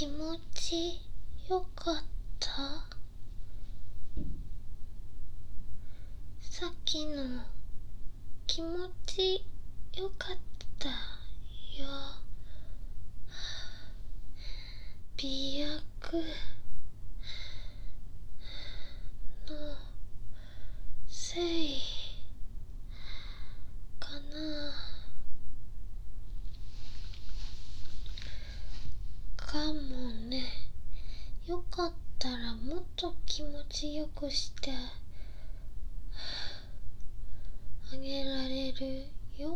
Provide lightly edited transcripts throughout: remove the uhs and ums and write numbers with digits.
気持ちよかった？さっきの気持ちよかったよ。美薬のせいかな。かもね。よかったらもっと気持ちよくしてあげられるよ。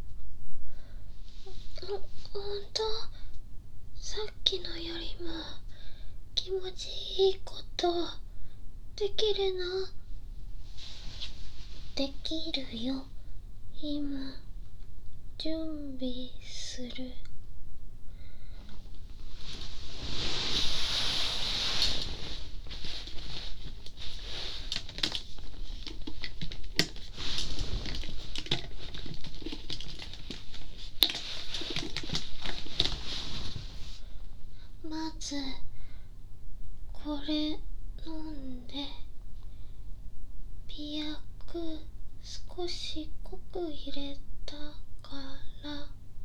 ほんと、さっきのよりも気持ちいいことできるの？できるよ。今準備する。まずこれ飲んで、美薬少し濃く入れたから、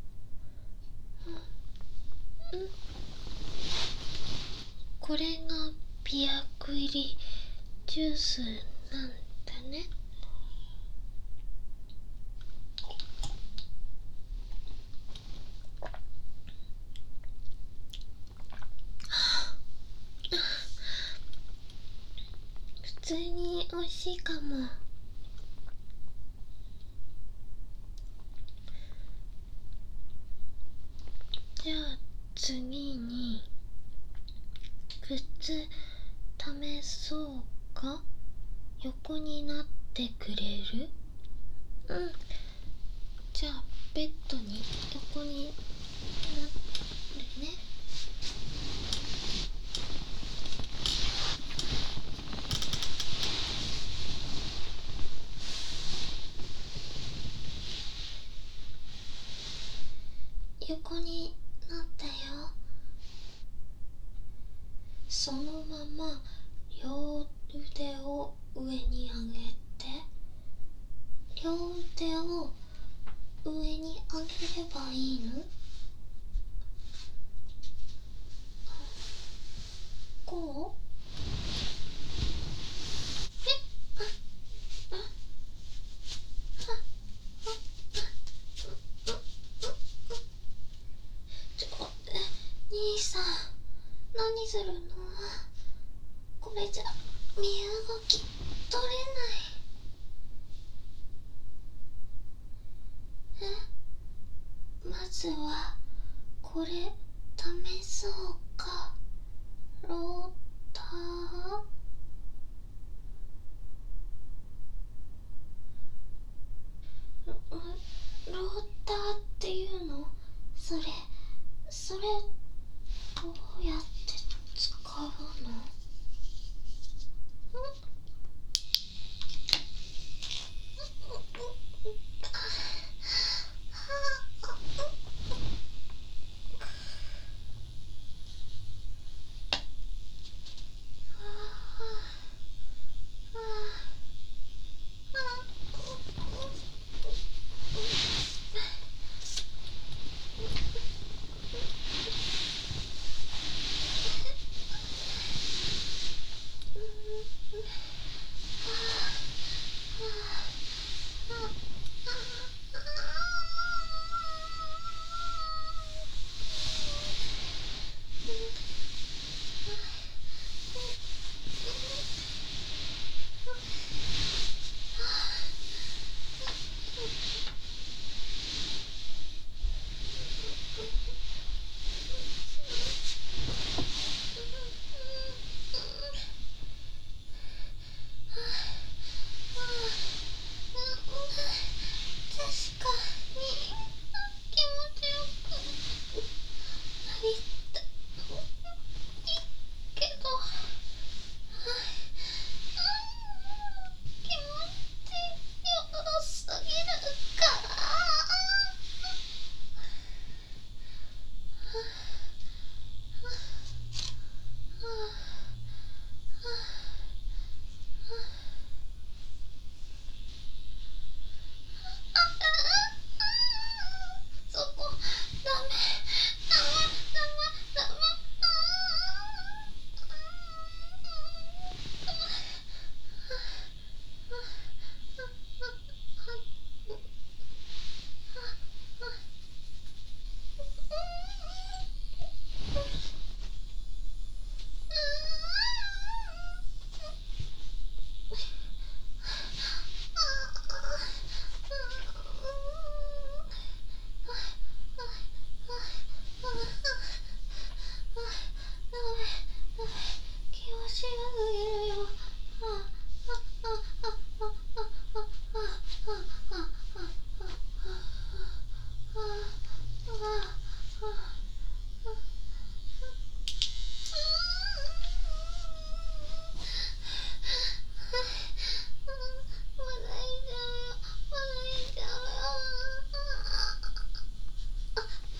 これが美薬入りジュースなんだね。普通に美味しいかも。じゃあ次に靴試そうか？横になってくれる？うん。じゃあベッドに横になるね。横になったよ。そのまま両腕を上に上げて、両腕を上に上げればいいの？こう？兄さん、何するの？これじゃ身動き取れない。まずはこれ試そうか。ローター？ローターっていうの？それどうやって使うの？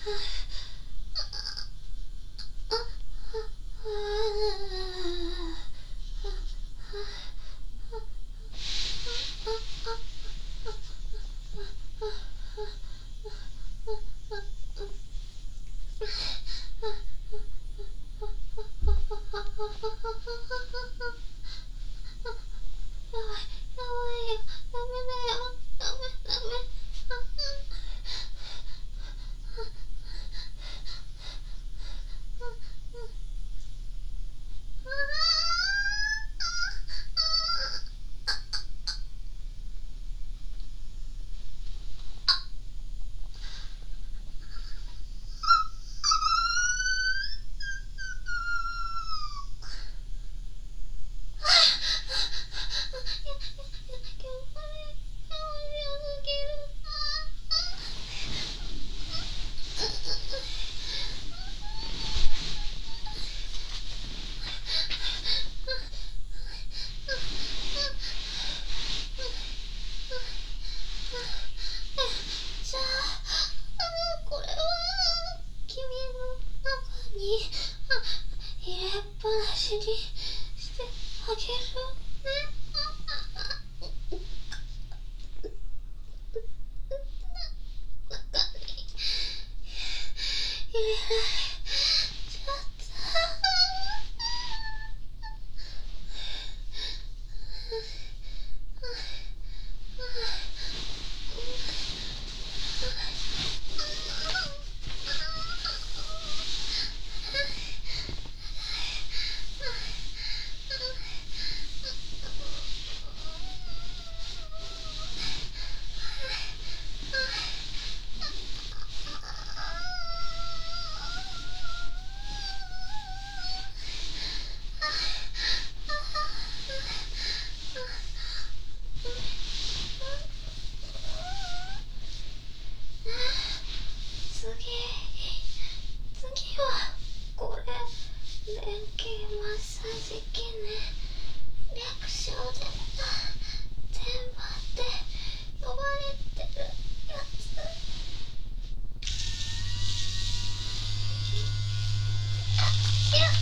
にしてあげるね。中に入れられちゃった。次はこれ連携マッサージ機ね。略称で天馬って呼ばれてるやつ。いや